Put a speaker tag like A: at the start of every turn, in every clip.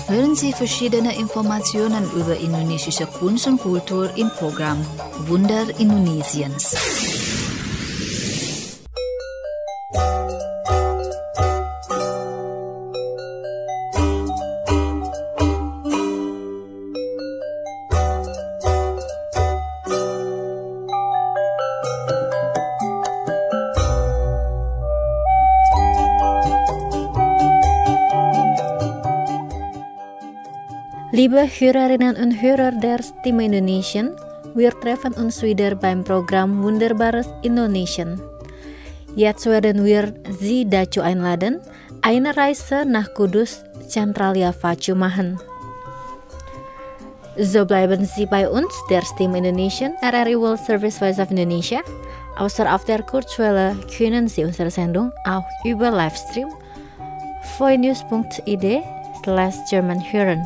A: hören Sie verschiedene Informationen über indonesische Kunst und Kultur im Programm Wunder Indonesiens.
B: Liebe Hörerinnen und Hörer der Stimme Indonesien, wir treffen uns wieder beim Programm Wunderbares Indonesien. Jetzt werden wir Sie dazu einladen, eine Reise nach Kudus, Zentraljava zu machen. So bleiben Sie bei uns, der Stimme Indonesien, RRI World Service Voice of Indonesia. Außer auf der Kurzwelle können Sie unsere Sendung auch über Livestream voinews.id/German hören.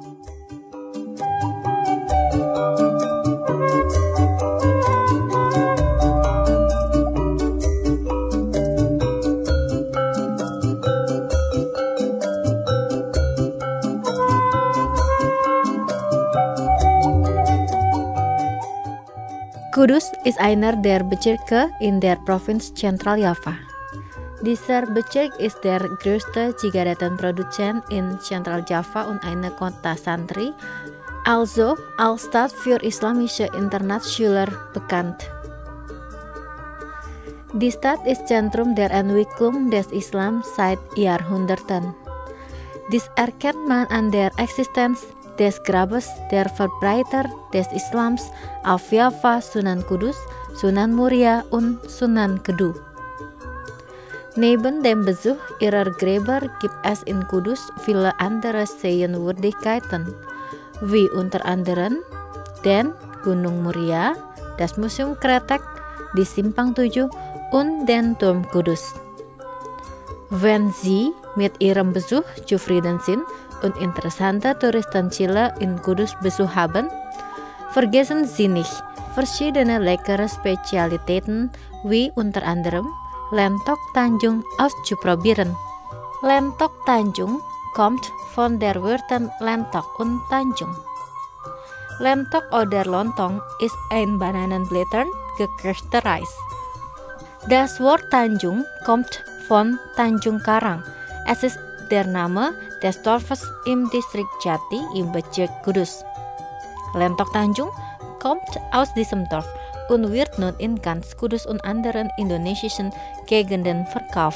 B: Kudus ist einer der Bezirke in der Provinz Zentraljava. Dieser Bezirk ist der größte Zigarettenproduzent in Zentraljava und eine Kota Santri, also als Stadt für islamische Internatsschüler bekannt. Die Stadt ist Zentrum der Entwicklung des Islam seit Jahrhunderten. Dies erkennt man an der Existenz des Grabes der Verbreiter des Islams auf Java, Sunan Kudus, Sunan Muria und Sunan Kedu. Neben dem Besuch ihrer Gräber gibt es in Kudus viele andere Sehenswürdigkeiten, wie unter anderem den Gunung Muria, das Museum Kretek, die Simpang 7 und den Turm Kudus. Wenn Sie mit Ihrem Besuch zufrieden sind und interessante Touristenziele in Kudus Besuch haben, vergessen Sie nicht verschiedene leckere Spezialitäten wie unter anderem Lentok Tanjung auszuprobieren. Lentok Tanjung kommt von der Wörtern Lentok und Tanjung. Lentok oder Lontong ist ein Bananenblätter gekochter Reis. Das Wort Tanjung kommt von Tanjung Karang. Es ist der Name des Dorfes im Distrikt Jati im Bezirk Kudus. Lentok Tanjung kommt aus diesem Dorf und wird nun in ganz Kudus und anderen indonesischen Gegenden verkauft.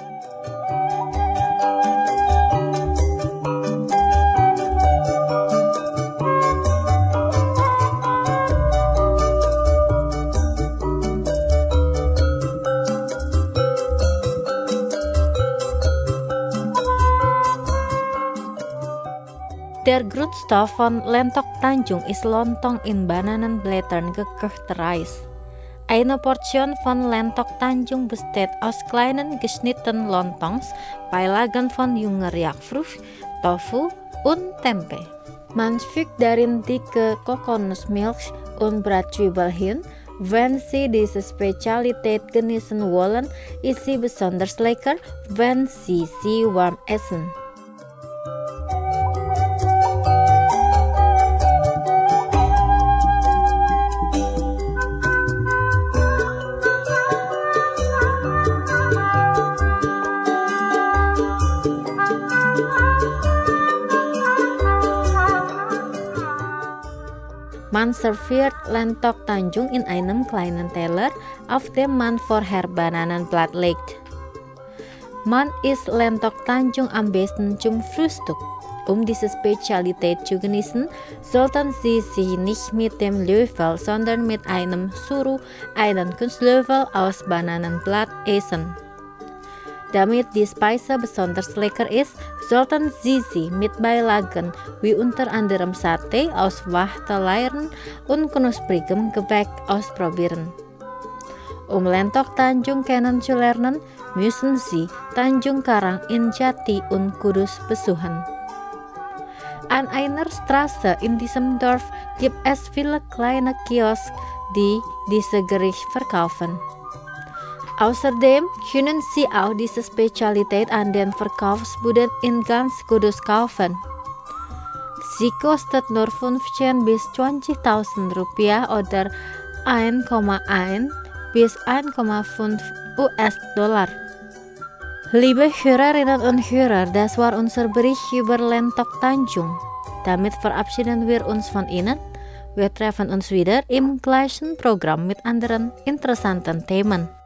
B: Der Grundstoff von Lentok Tanjung ist Lontong in Bananenblättern gekochter Reis. Eine Portion von Lentok Tanjung besteht aus kleinen geschnittenen Lontongs, Beilagen von junger Jagdfrucht, Tofu und Tempe. Man fügt darin dicke Kokosnussmilch und Bratzwiebel hin. Wenn Sie diese Spezialität genießen wollen, ist sie besonders lecker, wenn Sie sie warm essen. Man serviert Lentok Tanjung in einem kleinen Teller, auf dem man vorher Bananenblatt legt. Man isst Lentok Tanjung am besten zum Frühstück. Um diese Spezialität zu genießen, sollten Sie sie nicht mit dem Löffel, sondern mit einem Suru, einen Kunstlöffel aus Bananenblatt, essen. Damit die Speise besonders lecker ist, sollten Sie sie mit Beilagen wie unter anderem Sate aus Wachteleiern und knusprigem Gebäck ausprobieren. Um Lentok Tanjung kennenzulernen, müssen Sie Tanjung Karang in Jati und Kudus besuchen. An einer Straße in diesem Dorf gibt es viele kleine Kiosk, die diese Gericht verkaufen. Außerdem können Sie auch diese Spezialität an den Verkaufsbuden in ganz Kudus kaufen. Sie kostet nur 15 bis 20.000 Rupiah oder 1,1 bis 1,5 US-Dollar. Liebe Hörerinnen und Hörer, das war unser Bericht über Lentok Tanjung. Damit verabschieden wir uns von Ihnen. Wir treffen uns wieder im gleichen Programm mit anderen interessanten Themen.